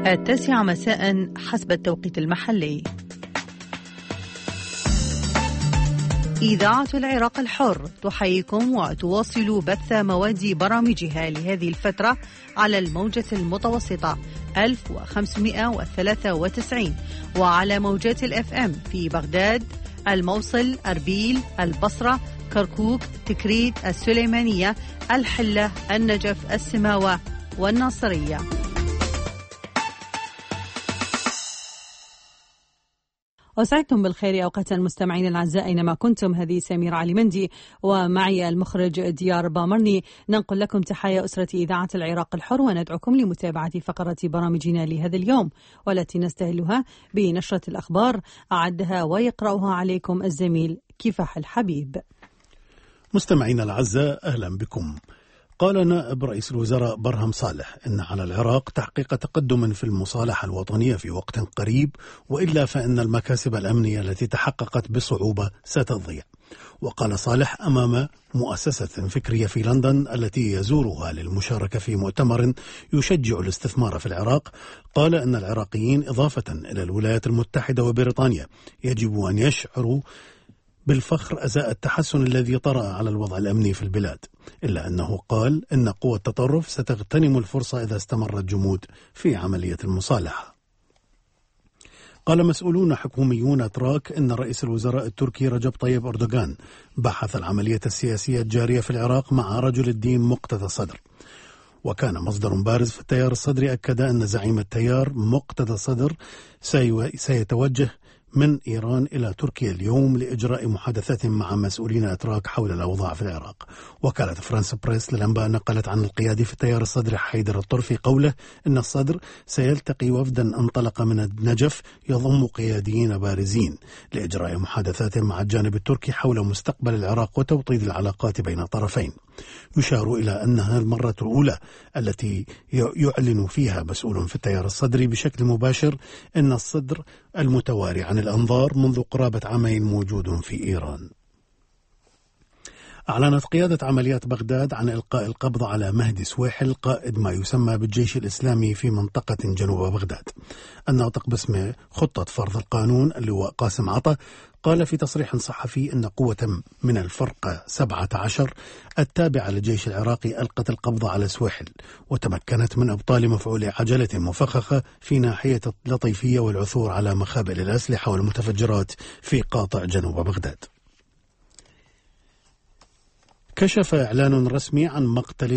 9 مساء حسب التوقيت المحلي. إذاعة العراق الحر تحييكم وتواصل بث مواد برامجها لهذه الفترة على الموجة المتوسطة 1593 وعلى موجات الFM في بغداد، الموصل، أربيل، البصرة، كركوك، تكريت، السليمانية، الحلة، النجف، السماوة والناصرية. وسعدتم بالخير أوقات المستمعين الأعزاء أينما كنتم. هذه سمير علي مندي ومعي المخرج ديار بامرني، ننقل لكم تحايا أسرة إذاعة العراق الحر وندعوكم لمتابعة فقرة برامجنا لهذا اليوم، والتي نستهلها بنشرة الأخبار أعدها ويقرأها عليكم الزميل كفاح الحبيب. مستمعينا الأعزاء أهلا بكم. قال نائب رئيس الوزراء برهم صالح إن على العراق تحقيق تقدم في المصالحة الوطنية في وقت قريب، وإلا فإن المكاسب الأمنية التي تحققت بصعوبة ستضيع. وقال صالح أمام مؤسسة فكرية في لندن التي يزورها للمشاركة في مؤتمر يشجع الاستثمار في العراق، قال أن العراقيين إضافة إلى الولايات المتحدة وبريطانيا يجب أن يشعروا بالفخر أزاء التحسن الذي طرأ على الوضع الأمني في البلاد، إلا أنه قال إن قوى التطرف ستغتنم الفرصة إذا استمر الجمود في عملية المصالحة. قال مسؤولون حكوميون أتراك إن رئيس الوزراء التركي رجب طيب أردوغان بحث العملية السياسية الجارية في العراق مع رجل الدين مقتدى الصدر. وكان مصدر بارز في التيار الصدري أكد أن زعيم التيار مقتدى الصدر سيتوجه من إيران إلى تركيا اليوم لإجراء محادثات مع مسؤولين أتراك حول الأوضاع في العراق. وكالة فرانس بريس للأنباء نقلت عن القيادي في التيار الصدري حيدر الطرفي قوله إن الصدر سيلتقي وفدا انطلق من النجف يضم قياديين بارزين لإجراء محادثات مع الجانب التركي حول مستقبل العراق وتوطيد العلاقات بين الطرفين. يشار إلى أنها المرة الأولى التي يعلن فيها مسؤول في التيار الصدري بشكل مباشر أن الصدر المتواري عن الأنظار منذ قرابة عامين موجود في إيران. أعلنت قيادة عمليات بغداد عن إلقاء القبض على مهدي سويحل قائد ما يسمى بالجيش الإسلامي في منطقة جنوب بغداد. الناطق باسم خطة فرض القانون اللواء قاسم عطا قال في تصريح صحفي أن قوة من الفرقة 17 التابعة للجيش العراقي ألقت القبض على سويحل، وتمكنت من إبطال مفعول عجلة مفخخة في ناحية اللطيفية والعثور على مخابئ الأسلحة والمتفجرات في قاطع جنوب بغداد. كشف إعلان رسمي عن مقتل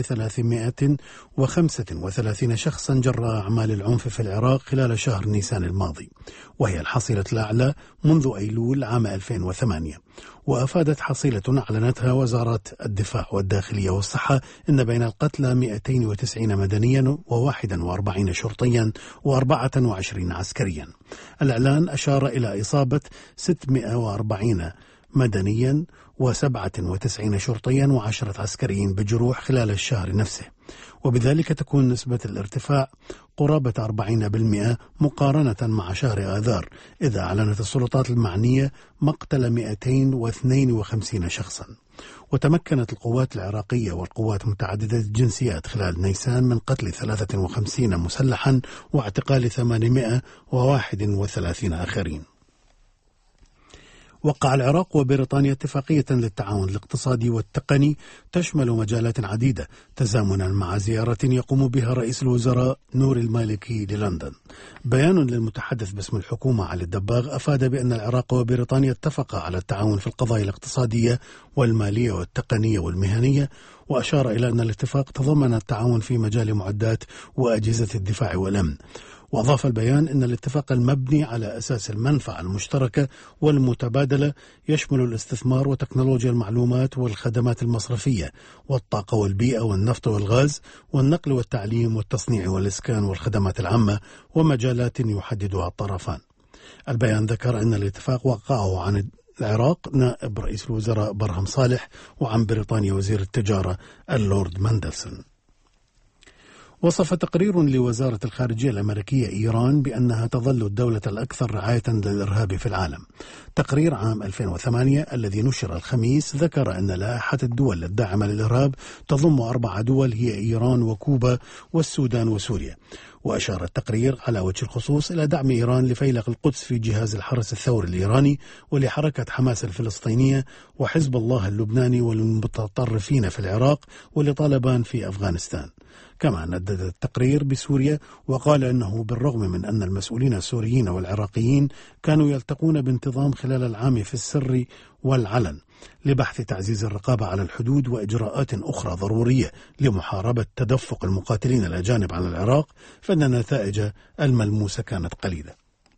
335 شخصا جراء أعمال العنف في العراق خلال شهر نيسان الماضي، وهي الحصيلة الأعلى منذ أيلول عام 2008. وأفادت حصيلة أعلنتها وزارة الدفاع والداخلية والصحة إن بين القتلى 290 مدنيا و41 شرطيا و24 عسكريا. الإعلان أشار إلى إصابة 640 مدنيا و97 شرطيا و10 عسكريين بجروح خلال الشهر نفسه، وبذلك تكون نسبة الارتفاع قرابة 40% مقارنة مع شهر آذار، إذا أعلنت السلطات المعنية مقتل 252 شخصا. وتمكنت القوات العراقية والقوات متعددة الجنسيات خلال نيسان من قتل 53 مسلحا واعتقال 831 آخرين. وقع العراق وبريطانيا اتفاقية للتعاون الاقتصادي والتقني تشمل مجالات عديدة تزامنا مع زيارة يقوم بها رئيس الوزراء نور المالكي للندن. بيان للمتحدث باسم الحكومة علي الدباغ أفاد بأن العراق وبريطانيا اتفقا على التعاون في القضايا الاقتصادية والمالية والتقنية والمهنية، وأشار إلى أن الاتفاق تضمن التعاون في مجال معدات وأجهزة الدفاع والأمن. وأضاف البيان أن الاتفاق المبني على أساس المنفعة المشتركة والمتبادلة يشمل الاستثمار وتكنولوجيا المعلومات والخدمات المصرفية والطاقة والبيئة والنفط والغاز والنقل والتعليم والتصنيع والإسكان والخدمات العامة ومجالات يحددها الطرفان. البيان ذكر أن الاتفاق وقعه عن العراق نائب رئيس الوزراء برهم صالح وعن بريطانيا وزير التجارة اللورد ماندلسون. وصف تقرير لوزارة الخارجية الأمريكية إيران بأنها تظل الدولة الأكثر رعاية للإرهاب في العالم. تقرير عام 2008 الذي نشر الخميس ذكر أن لائحة الدول الداعمة للإرهاب تضم 4 دول هي إيران وكوبا والسودان وسوريا. وأشار التقرير على وجه الخصوص إلى دعم إيران لفيلق القدس في جهاز الحرس الثوري الإيراني ولحركة حماس الفلسطينية وحزب الله اللبناني والمتطرفين في العراق ولطالبان في أفغانستان. كما ندد التقرير بسوريا وقال أنه بالرغم من أن المسؤولين السوريين والعراقيين كانوا يلتقون بانتظام خلال العام في السر والعلن لبحث تعزيز الرقابة على الحدود وإجراءات أخرى ضرورية لمحاربة تدفق المقاتلين الأجانب على العراق، فإن النتائج الملموسة كانت قليلة.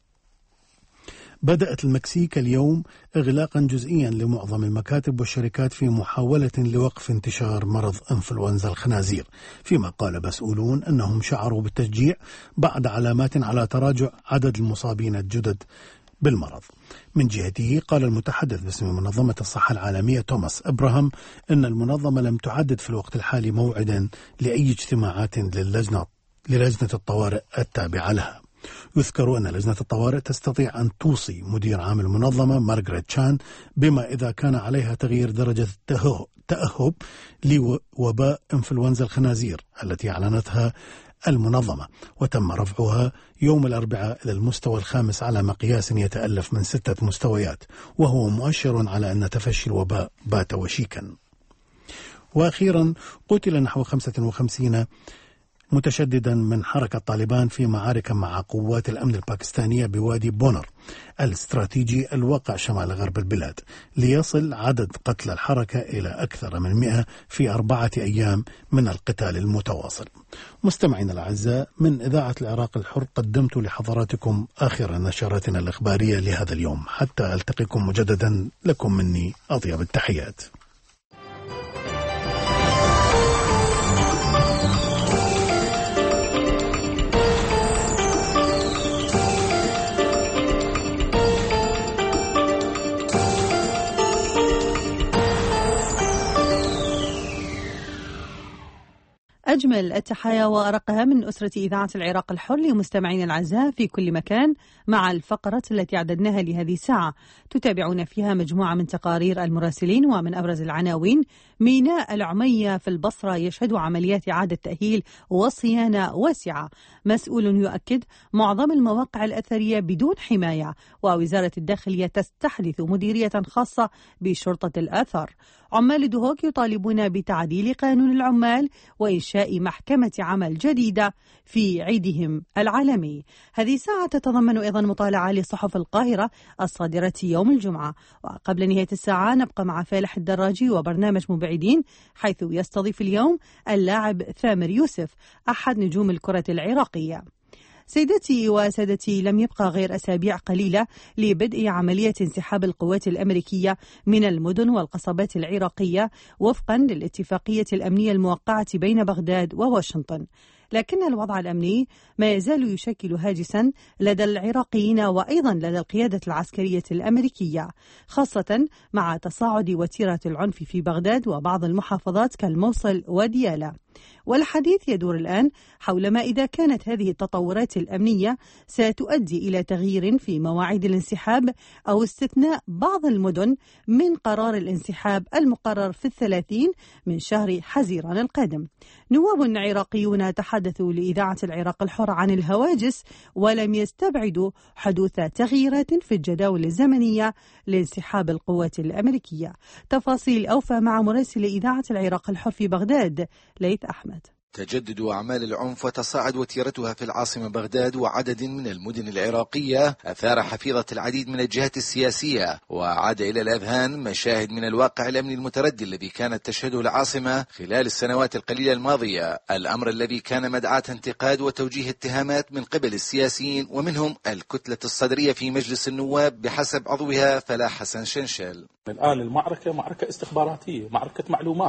بدأت المكسيك اليوم إغلاقا جزئيا لمعظم المكاتب والشركات في محاولة لوقف انتشار مرض إنفلونزا الخنازير، فيما قال مسؤولون أنهم شعروا بالتشجيع بعد علامات على تراجع عدد المصابين الجدد بالمرض. من جهته قال المتحدث باسم منظمة الصحة العالمية توماس إبراهام أن المنظمة لم تعدد في الوقت الحالي موعدا لأي اجتماعات للجنة الطوارئ التابعة لها. يذكر أن لجنة الطوارئ تستطيع أن توصي مدير عام المنظمة مارغريت شان بما إذا كان عليها تغيير درجة التأهب لوباء إنفلونزا الخنازير التي أعلنتها المنظمة، وتم رفعها يوم الأربعاء إلى المستوى الخامس على مقياس يتألف من 6 مستويات، وهو مؤشر على أن تفشي الوباء بات وشيكا. وأخيرا قتل نحو 55 متشددا من حركة طالبان في معارك مع قوات الأمن الباكستانية بوادي بونر الاستراتيجي الواقع شمال غرب البلاد، ليصل عدد قتلى الحركة إلى أكثر من 100 في 4 أيام من القتال المتواصل. مستمعينا الأعزاء، من إذاعة العراق الحر قدمت لحضراتكم آخر نشراتنا الإخبارية لهذا اليوم. حتى ألتقيكم مجددا، لكم مني أطيب التحيات. أجمل التحايا وأرقها من أسرة إذاعة العراق الحر لمستمعين الأعزاء في كل مكان، مع الفقرة التي أعددناها لهذه الساعة تتابعون فيها مجموعة من تقارير المراسلين. ومن أبرز العناوين: ميناء العمية في البصرة يشهد عمليات إعادة تأهيل وصيانة واسعة. مسؤول يؤكد معظم المواقع الأثرية بدون حماية. ووزارة الداخلية تستحدث مديرية خاصة بشرطة الآثار. عمال دهوك يطالبون بتعديل قانون العمال وإنشاء محكمة عمل جديدة في عيدهم العالمي. هذه الساعة تتضمن أيضا مطالعة لصحف القاهرة الصادرة يوم الجمعة. وقبل نهاية الساعة نبقى مع فالح الدراجي وبرنامج مبعدين، حيث يستضيف اليوم اللاعب ثامر يوسف أحد نجوم الكرة العراقية. سيدتي وسادتي، لم يبقى غير أسابيع قليلة لبدء عملية انسحاب القوات الأمريكية من المدن والقصبات العراقية وفقا للاتفاقية الأمنية الموقعة بين بغداد وواشنطن. لكن الوضع الأمني ما يزال يشكل هاجسا لدى العراقيين وأيضا لدى القيادة العسكرية الأمريكية، خاصة مع تصاعد وتيرة العنف في بغداد وبعض المحافظات كالموصل وديالى. والحديث يدور الآن حول ما إذا كانت هذه التطورات الأمنية ستؤدي إلى تغيير في مواعيد الانسحاب أو استثناء بعض المدن من قرار الانسحاب المقرر في 30 من شهر حزيران القادم. نواب عراقيون تحدثوا لإذاعة العراق الحر عن الهواجس ولم يستبعدوا حدوث تغييرات في الجداول الزمنية لانسحاب القوات الأمريكية. تفاصيل أوفى مع مراسل إذاعة العراق الحر في بغداد ليث أحمد. تجدد أعمال العنف وتصاعد وتيرتها في العاصمة بغداد وعدد من المدن العراقية أثار حفيظة العديد من الجهات السياسية، وعاد إلى الأذهان مشاهد من الواقع الأمني المتردي الذي كانت تشهده العاصمة خلال السنوات القليلة الماضية، الأمر الذي كان مدعاة انتقاد وتوجيه اتهامات من قبل السياسيين ومنهم الكتلة الصدرية في مجلس النواب بحسب عضوها فلاح حسن شنشل. الآن المعركة معركة استخباراتية، معركة معلومات،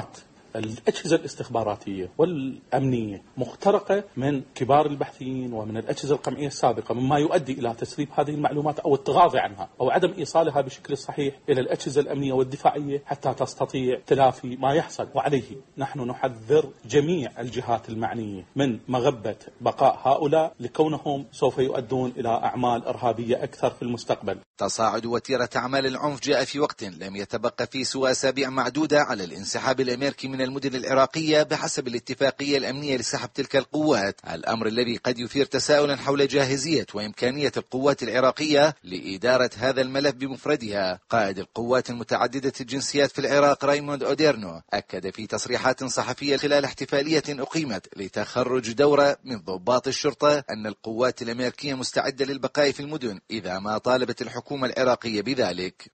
الأجهزة الاستخباراتية والأمنية مخترقة من كبار الباحثين ومن الأجهزة القمعية السابقة، مما يؤدي إلى تسريب هذه المعلومات أو التغاضي عنها أو عدم إيصالها بشكل صحيح إلى الأجهزة الأمنية والدفاعية حتى تستطيع تلافي ما يحصل. وعليه نحن نحذر جميع الجهات المعنية من مغبة بقاء هؤلاء لكونهم سوف يؤدون إلى أعمال إرهابية أكثر في المستقبل. تصاعد وتيرة أعمال العنف جاء في وقت لم يتبقى فيه سوى أسابيع معدودة على الانسحاب الأمريكي من المدن العراقية بحسب الاتفاقية الأمنية لسحب تلك القوات، الأمر الذي قد يثير تساؤلا حول جاهزية وإمكانية القوات العراقية لإدارة هذا الملف بمفردها. قائد القوات المتعددة الجنسيات في العراق رايموند أوديرنو أكد في تصريحات صحفية خلال احتفالية أقيمت لتخرج دورة من ضباط الشرطة أن القوات الأمريكية مستعدة للبقاء في المدن إذا ما طالبت الحكومة العراقية بذلك.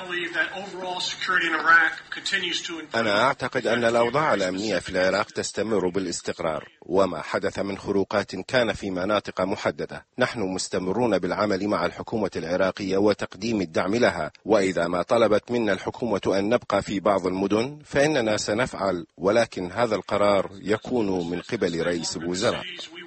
أنا أعتقد أن الأوضاع الأمنية في العراق تستمر بالاستقرار، وما حدث من خروقات كان في مناطق محددة. نحن مستمرون بالعمل مع الحكومة العراقية وتقديم الدعم لها، وإذا ما طلبت منا الحكومة أن نبقى في بعض المدن فإننا سنفعل، ولكن هذا القرار يكون من قبل رئيس الوزراء.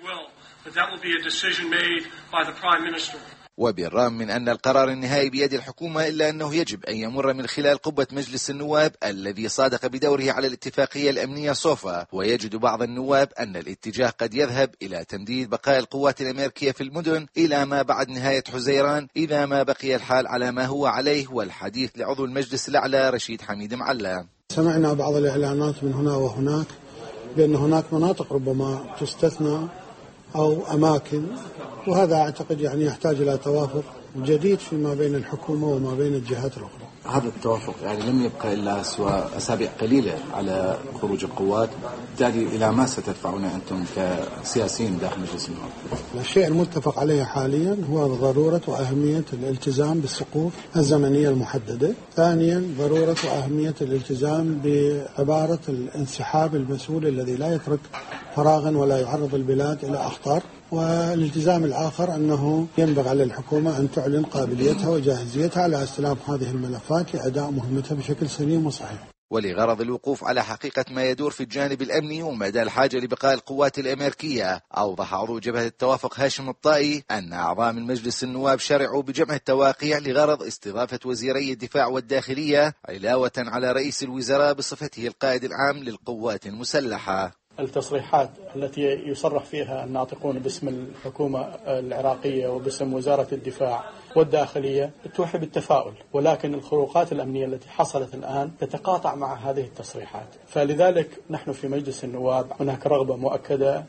وبالرغم من أن القرار النهائي بيد الحكومة إلا أنه يجب أن يمر من خلال قبة مجلس النواب الذي صادق بدوره على الاتفاقية الأمنية صوفا. ويجد بعض النواب أن الاتجاه قد يذهب إلى تمديد بقاء القوات الأمريكية في المدن إلى ما بعد نهاية حزيران إذا ما بقي الحال على ما هو عليه. والحديث لعضو المجلس الأعلى رشيد حميد معلا. سمعنا بعض الإعلانات من هنا وهناك بأن هناك مناطق ربما تستثنى أو أماكن، وهذا أعتقد يحتاج إلى توافق جديد فيما بين الحكومة وما بين الجهات الأخرى. هذا التوافق لم يبقى إلا سوى أسابيع قليلة على خروج القوات، بالتالي إلى ما ستدفعون أنتم كسياسيين داخل مجلس النواب؟ الشيء المتفق عليه حاليا هو ضرورة وأهمية الالتزام بالسقوف الزمنية المحددة. ثانيا ضرورة وأهمية الالتزام بعبارة الانسحاب المسؤول الذي لا يترك فراغا ولا يعرض البلاد إلى أخطار. والالتزام الآخر أنه ينبغي على الحكومة أن تعلن قابليتها وجاهزيتها على استلام هذه الملفات لأداء مهمتها بشكل سليم وصحيح. ولغرض الوقوف على حقيقة ما يدور في الجانب الأمني ومدى الحاجة لبقاء القوات الأمريكية، أوضح عضو جبهة التوافق هاشم الطائي أن أعضاء من مجلس النواب شرعوا بجمع التواقيع لغرض استضافة وزيري الدفاع والداخلية علاوة على رئيس الوزراء بصفته القائد العام للقوات المسلحة. التصريحات التي يصرح فيها الناطقون باسم الحكومة العراقية وباسم وزارة الدفاع والداخلية توحي بالتفاؤل، ولكن الخروقات الأمنية التي حصلت الآن تتقاطع مع هذه التصريحات. فلذلك نحن في مجلس النواب هناك رغبة مؤكدة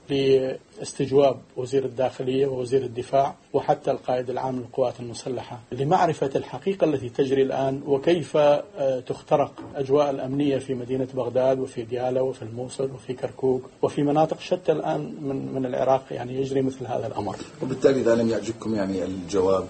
لاستجواب وزير الداخلية ووزير الدفاع وحتى القائد العام للقوات المسلحة لمعرفة الحقيقة التي تجري الآن وكيف تخترق أجواء الأمنية في مدينة بغداد وفي ديالى وفي الموصل وفي كركوك وفي مناطق شتى الآن من العراق يجري مثل هذا الأمر. وبالتالي إذا لم يعجبكم الجواب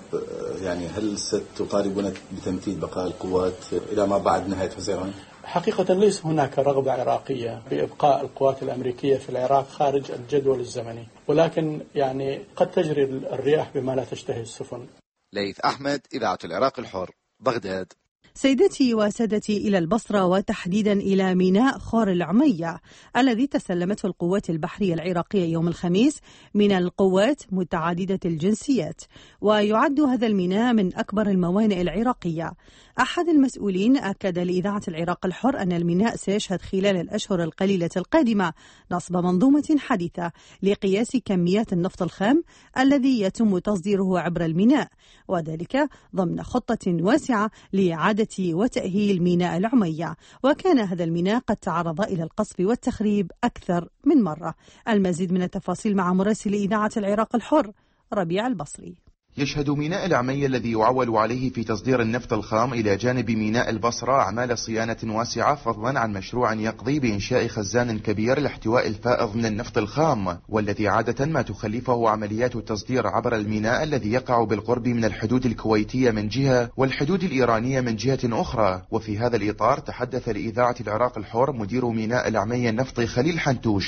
هل ستطالبون بتمديد بقاء القوات إلى ما بعد نهاية حزيران؟ حقيقة ليس هناك رغبة عراقية بإبقاء القوات الأمريكية في العراق خارج الجدول الزمني، ولكن قد تجري الرياح بما لا تشتهي السفن. ليث أحمد، إذاعة العراق الحر، بغداد. سيدتي وسادتي إلى البصرة وتحديدا إلى ميناء خور العمية الذي تسلمته القوات البحرية العراقية يوم الخميس من القوات متعددة الجنسيات. ويعد هذا الميناء من أكبر الموانئ العراقية. أحد المسؤولين أكد لإذاعة العراق الحر أن الميناء سيشهد خلال الأشهر القليلة القادمة نصب منظومة حديثة لقياس كميات النفط الخام الذي يتم تصديره عبر الميناء، وذلك ضمن خطة واسعة لإعادة وتأهيل ميناء العمية. وكان هذا الميناء قد تعرض إلى القصف والتخريب أكثر من مرة. المزيد من التفاصيل مع مراسل إذاعة العراق الحر ربيع البصري. يشهد ميناء العمية الذي يعول عليه في تصدير النفط الخام إلى جانب ميناء البصرة أعمال صيانة واسعة، فضلا عن مشروع يقضي بإنشاء خزان كبير لاحتواء الفائض من النفط الخام، والذي عادة ما تخلفه عمليات التصدير عبر الميناء الذي يقع بالقرب من الحدود الكويتية من جهة والحدود الإيرانية من جهة أخرى. وفي هذا الإطار تحدث لإذاعة العراق الحر مدير ميناء العمية النفطي خليل حنتوش.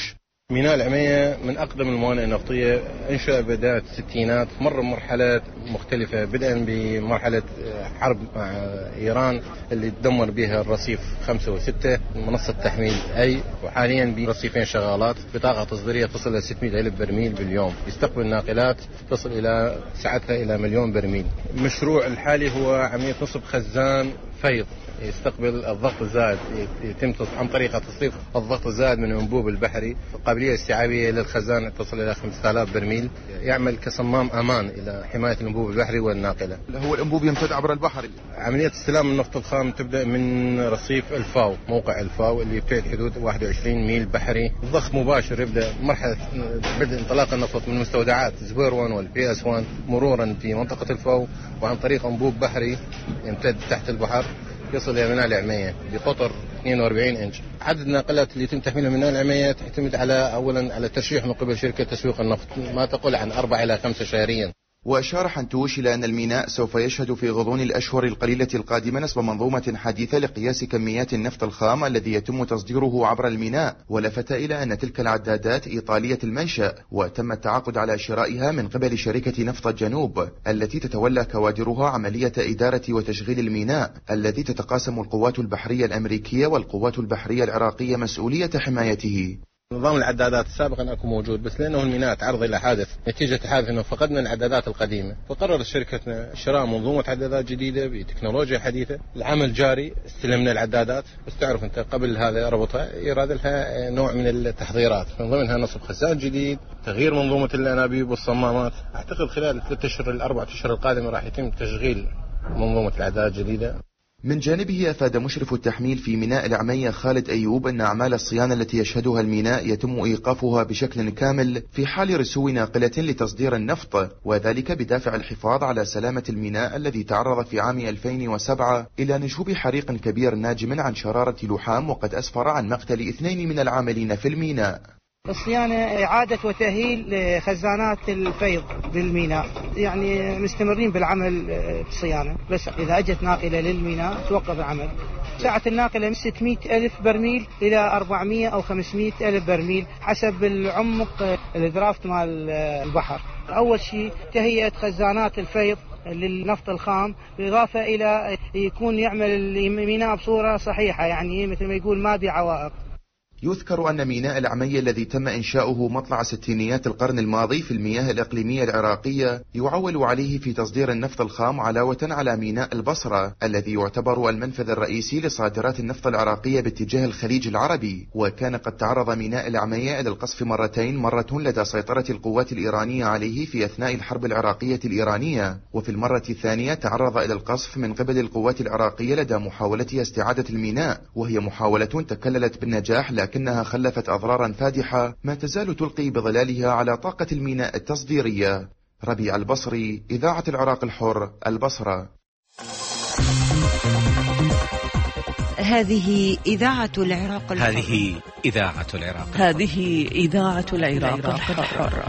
ميناء العمية من أقدم الموانئ النفطية، انشأ بداية الستينات، مر بمرحلات مختلفة بدءا بمرحلة حرب مع إيران اللي تدمر بها الرصيف 5 و6 منصة تحميل وحاليا برصيفين شغالات بطاقة تصديرية تصل إلى 600 ألف برميل باليوم، يستقبل ناقلات تصل إلى سعتها إلى 1,000,000 برميل. المشروع الحالي هو عملية نصب خزان فيض يستقبل الضغط الزائد، يتم عن طريقة تصريف الضغط الزائد من الأنبوب البحري. القابلية الاستيعابية للخزان تصل إلى 5000 برميل، يعمل كصمام أمان إلى حماية الأنبوب البحري والناقلة. هو الأنبوب يمتد عبر البحر. عملية استلام النفط الخام تبدأ من رصيف الفاو، موقع الفاو اللي يبتعد حدود 21 ميل بحري. الضغط مباشر يبدأ مرحلة بدء انطلاق النفط من مستودعات زبير 1 والبي اس 1 مرورا في منطقة الفاو، وعن طريق أنبوب بحري يمتد تحت البحر يصل إلى ميناء العمية بقطر 42 إنش. عدد الناقلات اللي يتم تحميلها من ميناء العمية تعتمد أولا على ترشيح من قبل شركة تسويق النفط، ما تقل عن 4 إلى 5 شهريا. وأشار حنتوش إلى أن الميناء سوف يشهد في غضون الأشهر القليلة القادمة نصب منظومة حديثة لقياس كميات النفط الخام الذي يتم تصديره عبر الميناء، ولفت إلى أن تلك العدادات إيطالية المنشأ، وتم التعاقد على شرائها من قبل شركة نفط الجنوب التي تتولى كوادرها عملية إدارة وتشغيل الميناء الذي تتقاسم القوات البحرية الأمريكية والقوات البحرية العراقية مسؤولية حمايته. نظام العدادات سابقا أكو موجود، بس لأنه الميناء تعرض إلى حادث نتيجة حادث أنه فقدنا العدادات القديمة، فقررت شركتنا شراء منظومة عدادات جديدة بتكنولوجيا حديثة. العمل جاري، استلمنا العدادات، بس تعرف أنت قبل هذا ربطها يراد لها نوع من التحضيرات، من ضمنها نصب خزان جديد، تغيير منظومة الأنابيب والصمامات. أعتقد خلال 3 أشهر ل 4 أشهر القادمة راح يتم تشغيل منظومة العدادات الجديدة. من جانبه أفاد مشرف التحميل في ميناء العمية خالد أيوب أن أعمال الصيانة التي يشهدها الميناء يتم إيقافها بشكل كامل في حال رسو ناقلة لتصدير النفط، وذلك بدافع الحفاظ على سلامة الميناء الذي تعرض في عام 2007 إلى نشوب حريق كبير ناجم عن شرارة لحام، وقد أسفر عن مقتل 2 من العاملين في الميناء. الصيانة إعادة وتأهيل خزانات الفيض بالميناء، يعني مستمرين بالعمل بالصيانة، بس إذا أجت ناقلة للميناء توقف العمل. سعة الناقلة من 600 ألف برميل إلى 400 أو 500 ألف برميل حسب العمق الدرافت مال البحر. أول شيء تهيئة خزانات الفيض للنفط الخام، بالإضافة إلى يكون يعمل الميناء بصورة صحيحة، يعني مثل ما يقول ما بعوائق. يذكر أن ميناء العمية الذي تم إنشاؤه مطلع ستينيات القرن الماضي في المياه الإقليمية العراقية يعول عليه في تصدير النفط الخام، علاوة على ميناء البصرة الذي يعتبر المنفذ الرئيسي لصادرات النفط العراقية باتجاه الخليج العربي. وكان قد تعرض ميناء العمية إلى القصف مرتين، مرة لدى سيطرة القوات الإيرانية عليه في أثناء الحرب العراقية الإيرانية، وفي المرة الثانية تعرض إلى القصف من قبل القوات العراقية لدى محاولتها استعادة الميناء، وهي محاولة تكللت بالنجاح لكنها خلفت أضرارا فادحة ما تزال تلقي بظلالها على طاقة الميناء التصديرية. ربيع البصري، إذاعة العراق الحر، البصرة. هذه إذاعة العراق الحر. هذه إذاعة العراق. هذه إذاعة العراق الحر.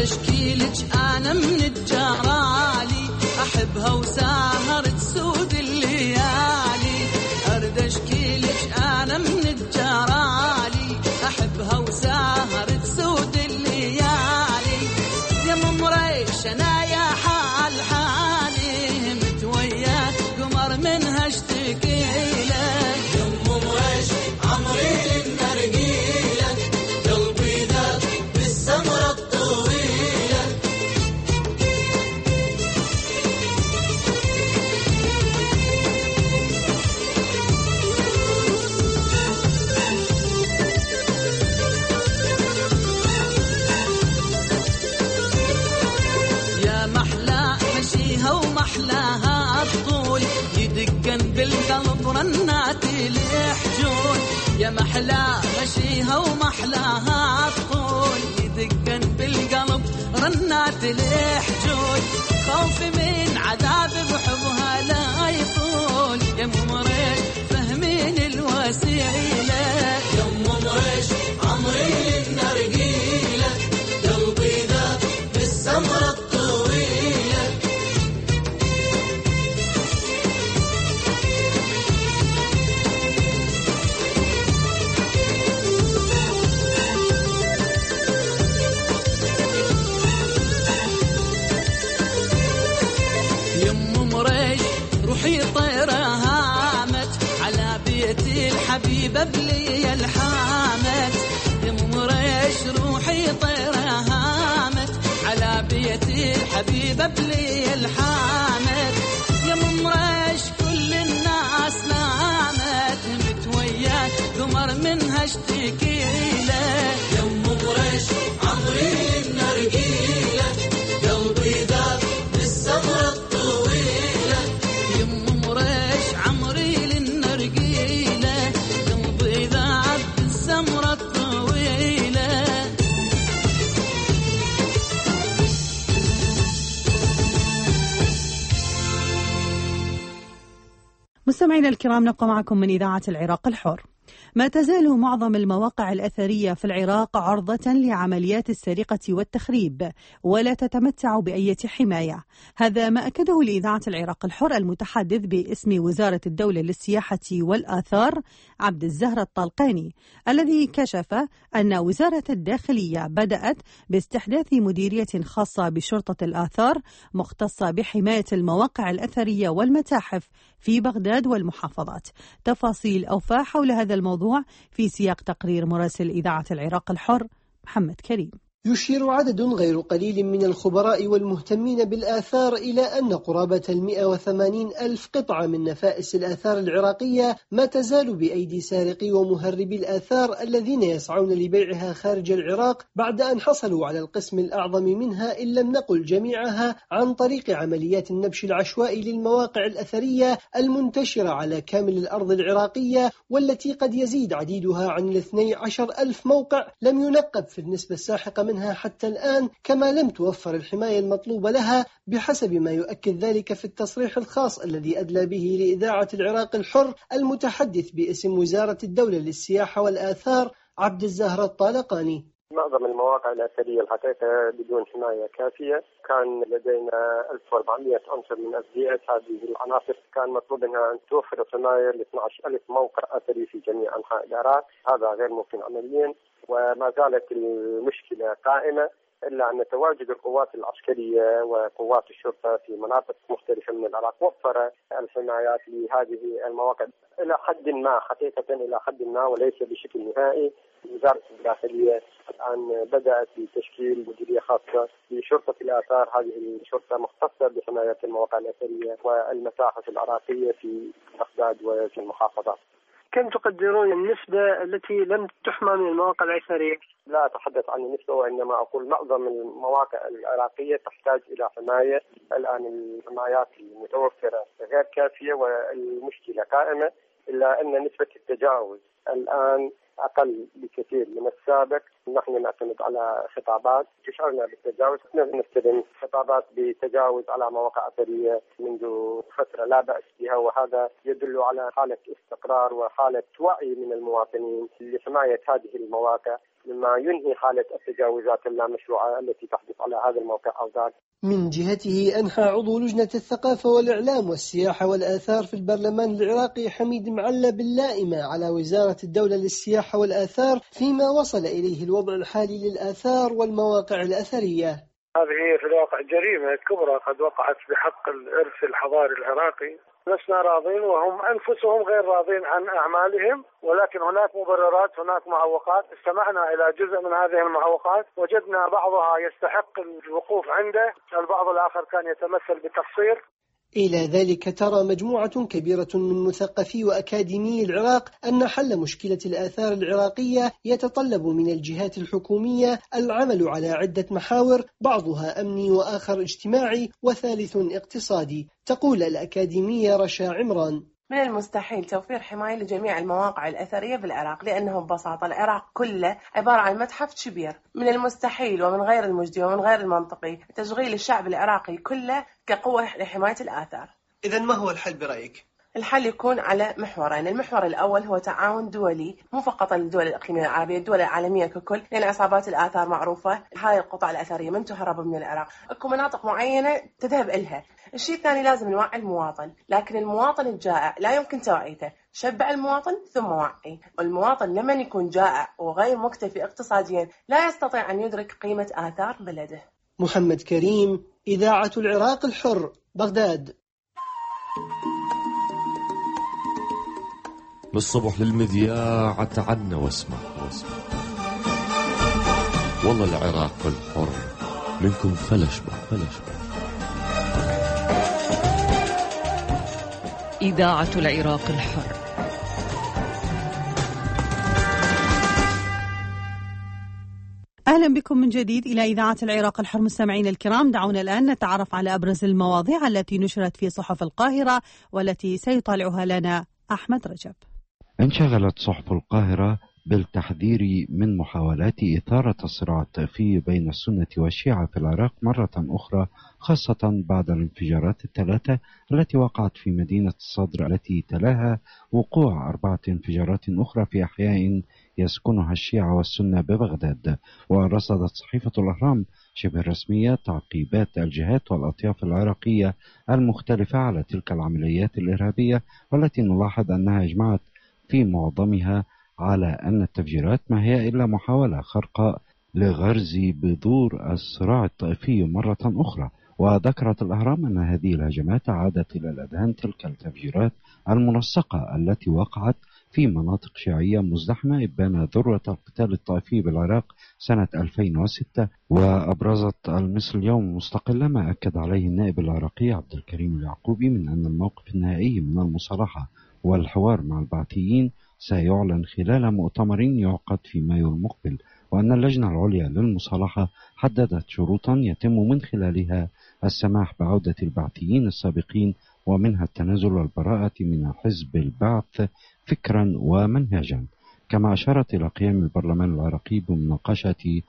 اشكيلك انا من الجرالي، احبها وسهر تسود الليالي. ارد اشكيلك انا من الجرالي، احبها وسهر تسود الليالي. يا مريش انا يا حال حالي، متوياك قمر منها اشتكي لك. يا مريش عمري للنرجيلك، قلبي ذاب بالسمرة الطويلة. يا محلى مشيها ومحلاها الطول، يدقن بالقلب رنات الحجول. يا محلى مشيها ومحلاها الطول، يدقن بالقلب رنات الحجول. خوفي من عذاب بحبها لا يطول، يا مريش فهمين الوسيلة. يا مريش عمري للنرجيلة، قلبي ذاب بالسمرة الطويلة. يم مريش روحي طيرة هامت على بيتي الحبيبة بلي الحامت. يم مريش روحي طيرة هامت على بيتي الحبيبة بلي الحامت. يم مريش كل الناس نامت، متوياك قمر منها اشتكي له. يم مريش عمري للنرجيلة، قلبي ذاب بالسمرة الطويلة. يم مريش عمري للنرجيلة، قلبي ذاب بالسمرة الطويلة. مستمعينا الكرام، نبقى معكم من إذاعة العراق الحر. ما تزال معظم المواقع الأثرية في العراق عرضة لعمليات السرقة والتخريب، ولا تتمتع بأي حماية. هذا ما أكده لإذاعة العراق الحر المتحدث باسم وزارة الدولة للسياحة والآثار عبد الزهر الطلقاني، الذي كشف أن وزارة الداخلية بدأت باستحداث مديرية خاصة بشرطة الآثار مختصة بحماية المواقع الأثرية والمتاحف في بغداد والمحافظات. تفاصيل أوفى حول هذا الموضوع في سياق تقرير مراسل إذاعة العراق الحر محمد كريم. يشير عدد غير قليل من الخبراء والمهتمين بالآثار إلى أن قرابة 180 ألف قطعة من نفائس الآثار العراقية ما تزال بأيدي سارقي ومهربي الآثار الذين يسعون لبيعها خارج العراق، بعد أن حصلوا على القسم الأعظم منها إن لم نقل جميعها عن طريق عمليات النبش العشوائي للمواقع الأثرية المنتشرة على كامل الأرض العراقية، والتي قد يزيد عديدها عن 12 ألف موقع لم ينقب في النسبة الساحقة منها حتى الآن، كما لم توفر الحماية المطلوبة لها بحسب ما يؤكد ذلك في التصريح الخاص الذي أدلى به لإذاعة العراق الحر المتحدث باسم وزارة الدولة للسياحة والآثار عبد الزهر الطالقاني. معظم المواقع الأثرية الحقيقة بدون حماية كافية. كان لدينا 1400 عنصر من أبدية هذه العناصر، كان مطلوب أنها أن توفر حماية ل 12,000 موقع أثري في جميع أنحاء العراق. هذا غير ممكن عمليا، وما زالت المشكلة قائمة، إلا أن تواجد القوات العسكرية وقوات الشرطة في مناطق مختلفة من العراق وفر الحمايات لهذه المواقع إلى حد ما، حقيقة إلى حد ما وليس بشكل نهائي. وزارة الداخلية الآن بدأت بتشكيل مديرية خاصة بشرطة الآثار. هذه الشرطة مختصة بحماية المواقع الأثرية والمتاحف العراقية في بغداد وفي المحافظات. كم تقدرون النسبة التي لم تحمى من المواقع الأثرية؟ لا أتحدث عن النسبة، وإنما أقول معظم المواقع العراقية تحتاج إلى حماية. الآن الحمايات المتوفرة غير كافية والمشكلة قائمة، إلا أن نسبة التجاوز الآن أقل بكثير من السابق. نحن نعتمد على خطابات تشعرنا بالتجاوز، نستخدم خطابات بتجاوز على مواقع أثرية منذ فترة لا بأس بها، وهذا يدل على حالة استقرار وحالة وعي من المواطنين لحماية هذه المواقع، مما ينهي حالة التجاوزات اللامشروعة التي تحدث على هذا الموقع أو ذاك. من جهته أنهى عضو لجنة الثقافة والإعلام والسياحة والآثار في البرلمان العراقي حميد معلى باللائمة على وزارة الدولة للسياحة والآثار فيما وصل إليه الوضع الحالي للآثار والمواقع الأثرية. هذه في الواقع جريمة كبرى قد وقعت بحق الإرث الحضاري العراقي. لسنا راضين وهم أنفسهم غير راضين عن أعمالهم، ولكن هناك مبررات، هناك معوقات. استمعنا إلى جزء من هذه المعوقات، وجدنا بعضها يستحق الوقوف عنده، البعض الآخر كان يتمثل بتقصير. إلى ذلك ترى مجموعة كبيرة من مثقفي وأكاديمي العراق أن حل مشكلة الآثار العراقية يتطلب من الجهات الحكومية العمل على عدة محاور، بعضها أمني وآخر اجتماعي وثالث اقتصادي. تقول الأكاديمية رشا عمران: من المستحيل توفير حماية لجميع المواقع الأثرية بالعراق، لأنه ببساطة العراق كله عبارة عن متحف كبير. من المستحيل ومن غير المجدي ومن غير المنطقي تشغيل الشعب العراقي كله كقوة لحماية الآثار. إذن ما هو الحل برأيك؟ الحل يكون على محورين. المحور الأول هو تعاون دولي، مو فقط الدول الإقليمية العربية، الدول العالمية ككل، لأن عصابات الآثار معروفة. هاي القطع الأثرية من تهرب من العراق، اكو مناطق معينة تذهب إلها. الشيء الثاني لازم نوعي المواطن، لكن المواطن الجائع لا يمكن توعيته. شبع المواطن ثم وعي. والمواطن لما يكون جائع وغير مكتفي اقتصاديا لا يستطيع أن يدرك قيمة آثار بلده. محمد كريم، إذاعة العراق الحر، بغداد. للصبح للمذياع تعنا واسمع والله العراق الحر منكم فلش بح. إذاعة العراق الحر. أهلا بكم من جديد إلى إذاعة العراق الحر. مستمعينا الكرام، دعونا الآن نتعرف على أبرز المواضيع التي نشرت في صحف القاهرة والتي سيطالعها لنا أحمد رجب. انشغلت صحف القاهرة بالتحذير من محاولات إثارة الصراعات بين السنة والشيعة في العراق مرة أخرى، خاصة بعد الانفجارات الثلاثة التي وقعت في مدينة الصدر التي تلاها وقوع 4 انفجارات أخرى في أحياء يسكنها الشيعة والسنة ببغداد. ورصدت صحيفة الأهرام شبه رسمية تعقيبات الجهات والأطياف العراقية المختلفة على تلك العمليات الإرهابية، والتي نلاحظ أنها أجمعت في معظمها على أن التفجيرات ما هي إلا محاولة خرقاء لغرز بذور الصراع الطائفي مرة أخرى. وذكرت الأهرام أن هذه الهجمات عادت إلى الأذهان تلك التفجيرات المنسقة التي وقعت في مناطق شيعية مزدحمة إبان ذروة القتال الطائفي بالعراق سنة 2006. وأبرزت المصري اليوم مستقلة ما أكد عليه النائب العراقي عبد الكريم اليعقوبي من أن الموقف النهائي من المصالحة والحوار مع البعثيين سيعلن خلال مؤتمر يعقد في مايو المقبل، وأن اللجنة العليا للمصالحة حددت شروطا يتم من خلالها السماح بعودة البعثيين السابقين، ومنها التنازل والبراءة من حزب البعث فكرا ومنهجا. كما أشارت إلى قيام البرلمان العراقي بمناقشة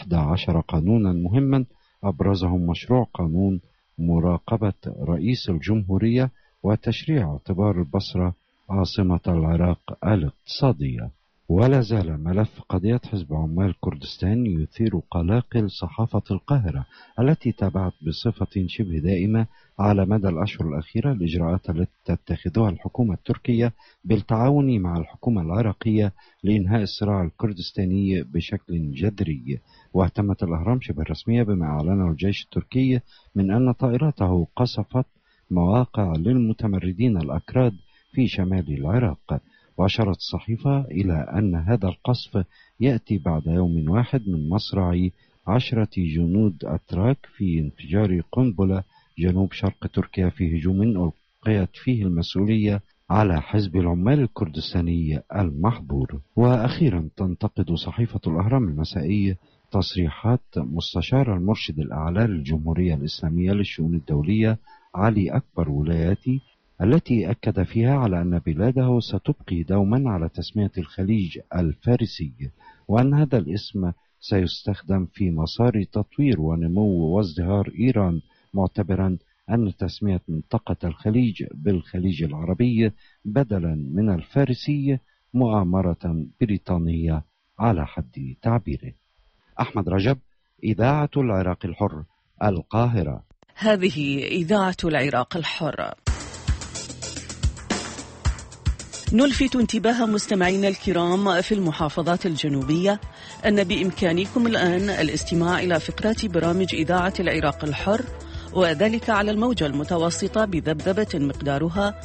11 قانونا مهما، أبرزهم مشروع قانون مراقبة رئيس الجمهورية وتشريع اعتبار البصرة عاصمة العراق الاقتصادية. ولا زال ملف قضية حزب عمال كردستان يثير قلاقل صحافة القاهرة التي تابعت بصفة شبه دائمة على مدى الأشهر الأخيرة الإجراءات التي تتخذها الحكومة التركية بالتعاون مع الحكومة العراقية لإنهاء الصراع الكردستاني بشكل جذري. واهتمت الأهرام شبه رسمية بما أعلنه الجيش التركي من أن طائراته قصفت مواقع للمتمردين الأكراد في شمال العراق. وأشارت الصحيفة إلى أن هذا القصف يأتي بعد يوم واحد من مصرع 10 جنود أتراك في انفجار قنبلة جنوب شرق تركيا في هجوم ألقيت فيه المسؤولية على حزب العمال الكردستاني المحظور. وأخيرا تنتقد صحيفة الأهرام المسائي تصريحات مستشار المرشد الأعلى للجمهورية الإسلامية للشؤون الدولية علي أكبر ولاياتي التي أكد فيها على أن بلاده ستبقي دوما على تسمية الخليج الفارسي، وأن هذا الاسم سيستخدم في مسار تطوير ونمو وازدهار إيران، معتبرا أن تسمية منطقة الخليج بالخليج العربي بدلا من الفارسي مؤامرة بريطانية على حد تعبيره. أحمد رجب، إذاعة العراق الحر، القاهرة. هذه إذاعة العراق الحر. نلفت انتباه مستمعينا الكرام في المحافظات الجنوبية أن بإمكانكم الآن الاستماع إلى فقرات برامج إذاعة العراق الحر، وذلك على الموجة المتوسطة بذبذبة مقدارها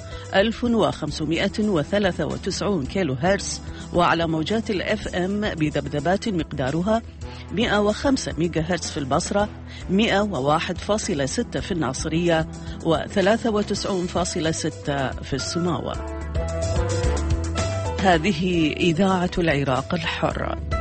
1593 كيلو هرتز، وعلى موجات الFM بذبذبات مقدارها 105 ميجا هرتز في البصرة، 101.6 في الناصرية، و93.6 في السماوة. هذه إذاعة العراق الحر.